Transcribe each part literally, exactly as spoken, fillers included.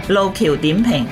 路橋點評。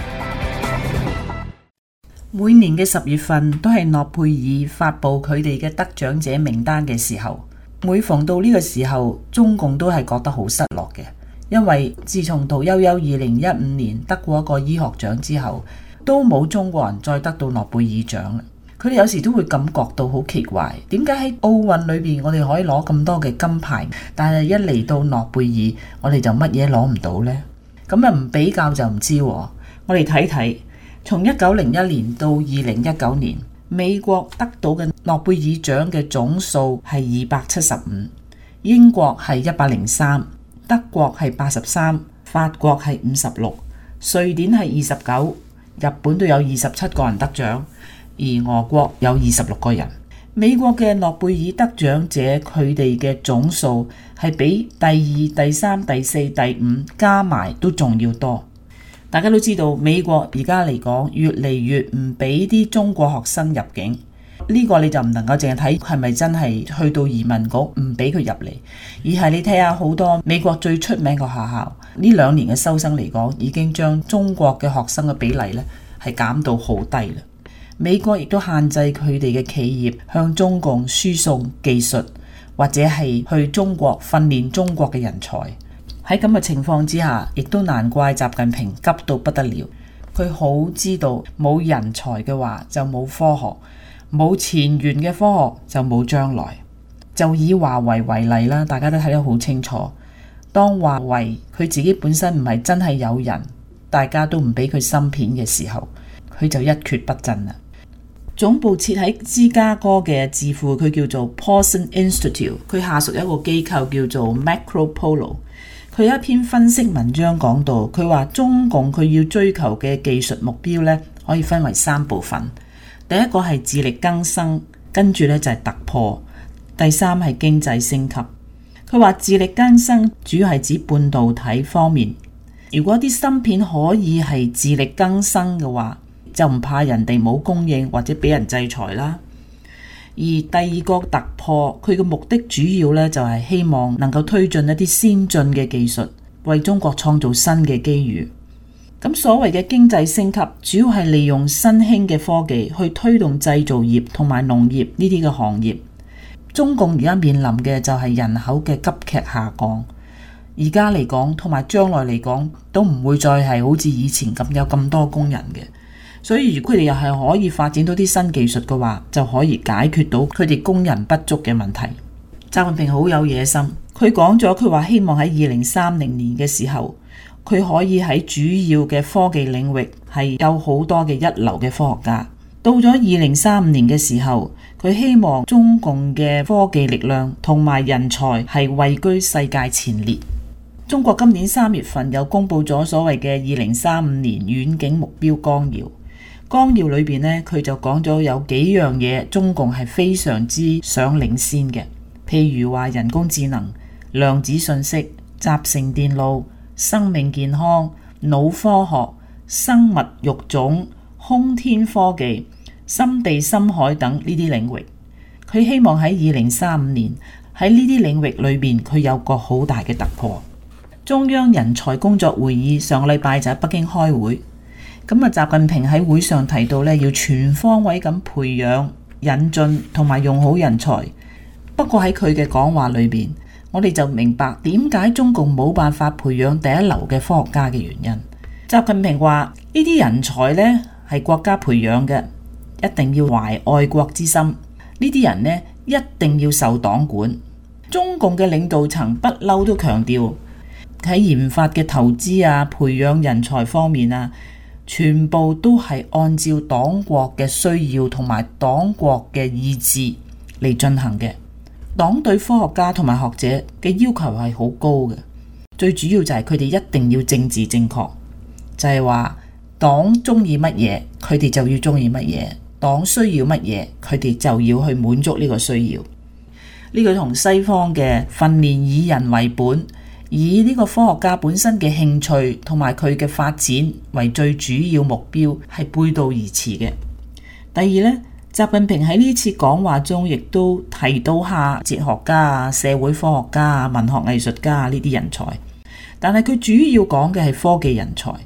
每年嘅十月份都係諾貝爾發佈佢哋嘅得獎者名單嘅時候，每逢到呢個時候，中共都係覺得好失落嘅，因為自從屠呦呦二零一五年得過一個醫學獎之後，都冇中國人再得到諾貝爾獎啦。佢哋有時都會感覺到好奇怪，點解喺奧運裏邊我哋可以攞咁多嘅金牌，但係一嚟到諾貝爾，我哋就乜嘢攞唔到呢？咁啊唔比較就唔知。我哋睇睇，從一九零一年到二零一九年，美國得到嘅諾貝爾獎嘅總數係二百七十五，英國係一百零三，德國係八十三，法國係五十六，瑞典係二十九，日本都有二十七個人得獎。而俄國有二十六個人。美國嘅諾貝爾得獎者佢哋嘅總數係比第二、第三、第四、第五加埋都仲要多。大家都知道美國而家嚟講越嚟越唔俾啲中國學生入境，呢個你就唔能夠淨係睇係咪真係去到移民局唔俾佢入嚟，而係你睇下好多美國最出名嘅學校呢兩年嘅收生嚟講，已經將中國嘅學生嘅比例呢係減到好低啦。美國亦都限制佢哋嘅企業向中共輸送技術，或者係去中國訓練中國嘅人才。喺咁嘅情況之下，亦都難怪習近平急到不得了。佢好知道冇人才嘅話就冇科學，冇前沿嘅科學就冇將來。就以華為為例啦，大家都睇得好清楚。當華為佢自己本身唔係真係有人，大家都唔俾佢芯片嘅時候，佢就一蹶不振啦。總部設喺芝加哥嘅智庫，佢叫做 Paulson Institute， 佢下屬一個機構叫做 Macropolo。佢有一篇分析文章講到，佢話中共佢要追求嘅技術目標呢，可以分為三部分。第一個係自力更生，跟住呢就係突破，第三係經濟升級。佢話自力更生主要係指半導體方面，如果啲芯片可以係自力更生嘅話，就唔怕人哋冇供應或者俾人制裁啦。而第二個突破，佢嘅目的主要呢就係希望能夠推進一啲先進嘅技術，為中國創造新嘅機遇。咁所謂嘅經濟升級，主要係利用新興嘅科技去推動製造業同埋農業呢啲嘅行業。中共而家面臨嘅就係人口嘅急劇下降，而家嚟講同埋將來嚟講都唔會再係好似以前咁有咁多工人嘅。所以如果佢哋又係可以發展到啲新技術嘅話，就可以解決到佢哋工人不足嘅問題。習近平好有野心，佢講咗，佢話希望喺二零三零年嘅時候，佢可以喺主要嘅科技領域係有好多嘅一流嘅科學家。到咗二零三五年嘅時候，佢希望中共嘅科技力量同埋人才係位居世界前列。中國今年三月份又公布咗所謂嘅二零三五年遠景目標綱要。綱要裏邊呢，佢就講咗有幾樣嘢，中共係非常之想領先嘅，譬如話人工智能、量子信息、集成電路、生命健康、腦科學、生物育種、空天科技、深地深海等呢啲領域。佢希望喺二零三五年喺呢啲領域裏邊，佢有個好大嘅突破。中央人才工作會議上個禮拜就喺北京開會。咁啊，習近平喺會上提到咧，要全方位咁培養、引進同埋用好人才。不過喺佢嘅講話裏邊，我哋就明白點解中共冇辦法培養第一流嘅科學家嘅原因。習近平話呢啲人才咧係國家培養嘅，一定要懷愛國之心。呢啲人呢，一定要受黨管。中共嘅領導層不嬲都強調喺研發嘅投資啊、培養人才方面啊，全部都係按照黨國嘅需要同埋黨國嘅意志嚟進行嘅。黨對科學家同埋學者嘅要求係好高嘅，最主要就係佢哋一定要政治正確，就係話黨中意乜嘢，佢哋就要中意乜嘢；黨需要乜嘢，佢哋就要去滿足呢個需要。呢個同西方嘅訓練以人為本，以呢個科學家本身嘅興趣同埋佢嘅發展為最主要目標，係背道而馳嘅。第二呢，習近平喺呢次講話中亦都提到下哲學家啊、社會科學家啊、文學藝術家啊呢啲人才，但係佢主要講嘅係科技人才。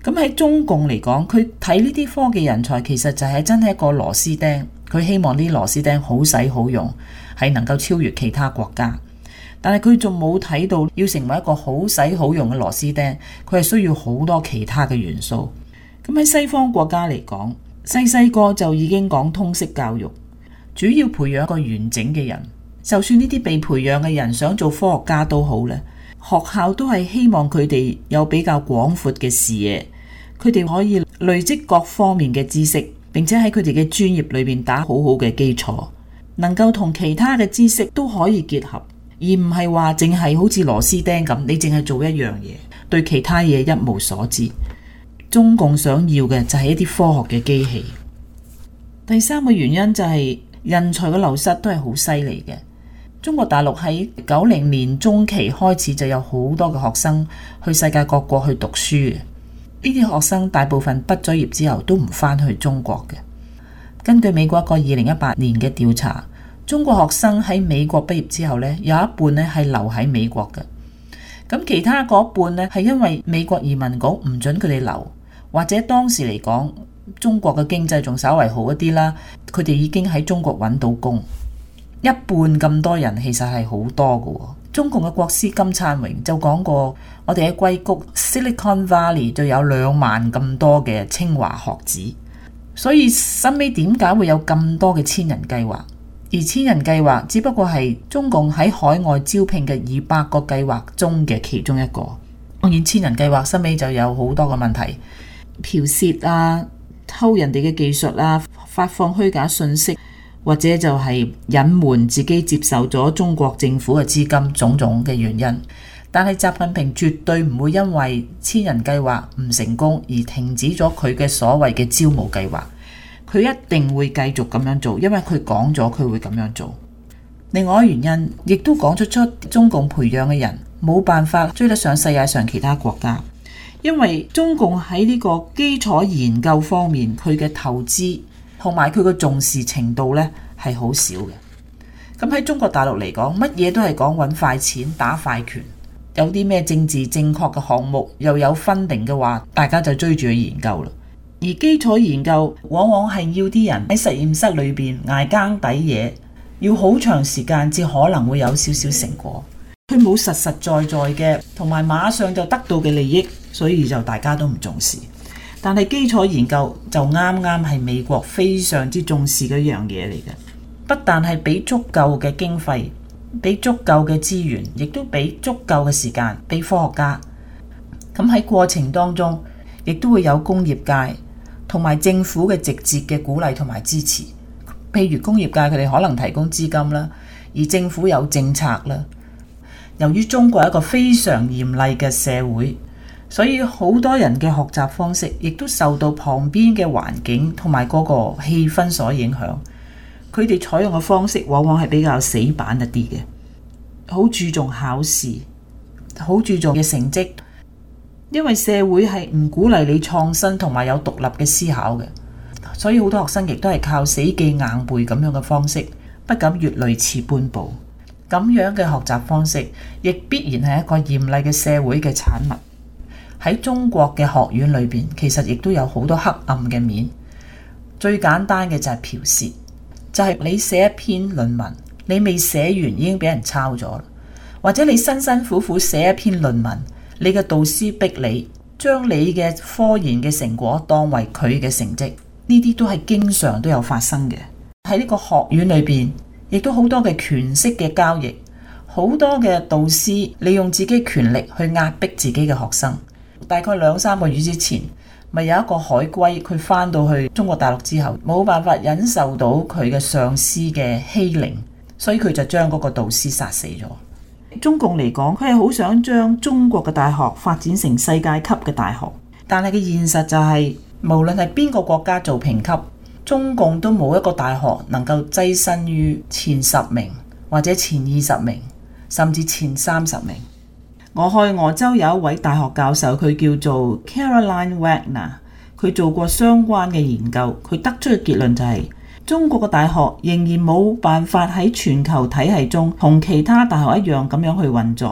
咁喺中共嚟講，佢睇呢啲科技人才其實就係真係一個螺絲釘，佢希望啲螺絲釘好使好用，係能夠超越其他國家。但係佢仲冇睇到要成為一個好使好用嘅螺絲釘，佢係需要好多其他嘅元素。咁喺西方國家嚟講，細細個就已經講通識教育，主要培養一個完整嘅人。就算呢啲被培養嘅人想做科學家都好咧，學校都係希望佢哋有比較廣闊嘅視野，佢哋可以累積各方面嘅知識，並且喺佢哋嘅專業裏面打好好嘅基礎，能夠同其他嘅知識都可以結合，而唔係話淨係好似螺絲釘咁，你淨係做一樣嘢，對其他嘢一無所知。中共想要嘅就係一啲科學嘅機器。第三個原因就係人才嘅流失都係好犀利嘅。中國大陸喺九零年中期開始就有好多嘅學生去世界各國去讀書嘅，呢啲學生大部分畢咗業之後都唔返去中國嘅。根據美國一個二零一八年嘅調查，中國學生喺美國畢業之後呢，有一半呢係留喺美國嘅，咁其他嗰半呢係因為美國移民局唔准佢哋留，或者當時嚟講中國嘅經濟仲稍為好一啲啦，佢哋已經喺中國揾到工。一半咁多人其實係好多嘅。中共嘅國師金燦榮就講過，我哋喺硅谷 Silicon Valley 就有兩萬咁多嘅清華學子，所以後尾點解會有咁多嘅千人計劃？而千人計劃只不過係中共喺海外招聘嘅二百個計劃中嘅其中一個。當然，千人計劃後尾就有好多嘅問題，剽竊啊、偷人哋嘅技術啊、發放虛假信息，或者就係隱瞞自己接受咗中國政府嘅資金，種種嘅原因。但係習近平絕對唔會因為千人計劃唔成功而停止咗佢嘅所謂嘅招募計劃，佢一定會繼續咁樣做，因為佢講咗佢會咁樣做。另外一個原因亦都講出出中共培養嘅人冇辦法追得上世界上其他國家，因為中共喺呢個基礎研究方面佢嘅投資同埋佢嘅重視程度呢係好少嘅。咁喺中國大陸嚟講，乜嘢都係講揾快錢打快拳，有啲咩政治正確嘅項目又有funding嘅話，大家就追住去研究啦。而基礎研究往往係要啲人喺實驗室裏邊捱更抵夜，要好長時間至可能會有少少成果，佢冇實實在在嘅同埋馬上就得到嘅利益，所以就大家都唔重視。但係基礎研究就啱啱係美國非常之重視嘅一樣嘢嚟嘅，不但係俾足夠嘅經費，俾足夠嘅資源，亦都俾足夠嘅時間俾科學家。咁喺過程當中，亦都會有工業界同埋政府嘅直接嘅鼓勵同埋支持。譬如工業界佢哋可能提供資金啦，而政府有政策啦。由於中國係一個非常嚴厲嘅社會，所以好多人嘅學習方式亦都受到旁邊嘅環境同埋嗰個氣氛所影響。佢哋採用嘅方式往往係比較死板一啲嘅，好注重考試，好注重嘅成績，因為社會係唔鼓勵你創新同埋有獨立嘅思考嘅，所以好多學生亦都係靠死記硬背咁樣嘅方式，不敢越雷池半步。咁樣嘅學習方式亦必然係一個嚴厲嘅社會嘅產物。喺中國嘅學院裏邊，其實亦都有好多黑暗嘅面。最簡單嘅就係剽竊，就係你寫一篇論文，你未寫完已經俾人抄咗啦，或者你辛辛苦苦寫一篇論文，你嘅導師逼你將你嘅科研嘅成果當為佢嘅成績，呢啲都係經常都有發生嘅。喺呢個學院裏邊，亦都好多嘅權色嘅交易，好多嘅導師利用自己權力去壓迫自己嘅學生。大概兩三個月之前，咪有一個海歸，佢返到去中國大陸之後，冇辦法忍受到佢嘅上司嘅欺凌，所以佢就將嗰個導師殺死咗。中共嚟講，佢係好想將中國嘅大學發展成世界級嘅大學，但係嘅現實就係，無論係邊個國家做評級，中共都冇一個大學能夠躋身於前十名或者前二十名，甚至前三十名。俄亥俄州有一位大學教授，佢叫做 Caroline Wagner， 佢做過相關嘅研究，佢得出嘅結論就係，中國嘅大學仍然冇辦法喺全球體系中同其他大學一樣咁樣去運作。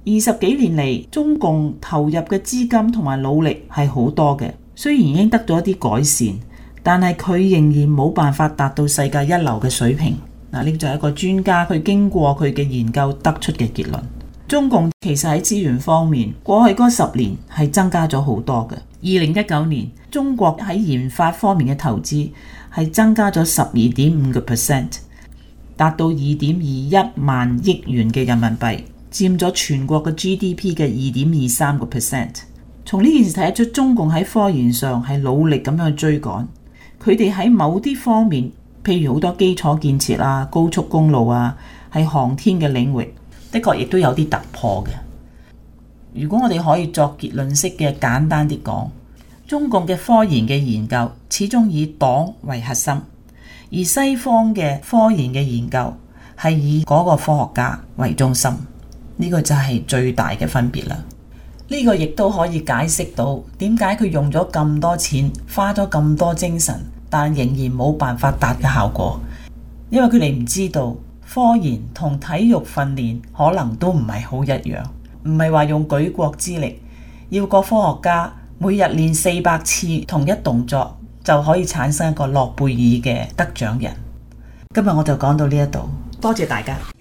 二十幾年嚟，中共投入嘅資金同埋努力係好多嘅，雖然已經得到一啲改善，但係佢仍然冇辦法達到世界一流嘅水平。嗱，呢就係一個專家佢經過佢嘅研究得出嘅結論。中共其實喺資源方面，過去嗰十年係增加咗好多嘅。二零一九年，中國喺研發方面嘅投資係增加咗十二點五個 percent， 達到二點二一萬億元嘅人民幣，佔咗全國嘅 G D P 嘅二點二三個 percent。從呢件事睇得出，中共喺科研上係努力咁樣去追趕。佢哋喺某啲方面，譬如好多基礎建設啊、高速公路啊，係航天嘅領域，的確亦都有啲突破嘅。如果我哋可以作結論式嘅簡單啲講，中共嘅科研嘅研究始終以黨為核心，而西方嘅科研嘅研究係以嗰個科學家為中心。呢個就係最大嘅分別啦。呢個亦都可以解釋到點解佢用咗咁多錢，花咗咁多精神，但仍然冇辦法達嘅效果。因為佢哋唔知道科研同體育訓練可能都唔係好一樣，唔係話用舉國之力，要個科學家每日練四百次同一動作就可以產生一個諾貝爾嘅得獎人。今日我就講到呢一度，多謝大家。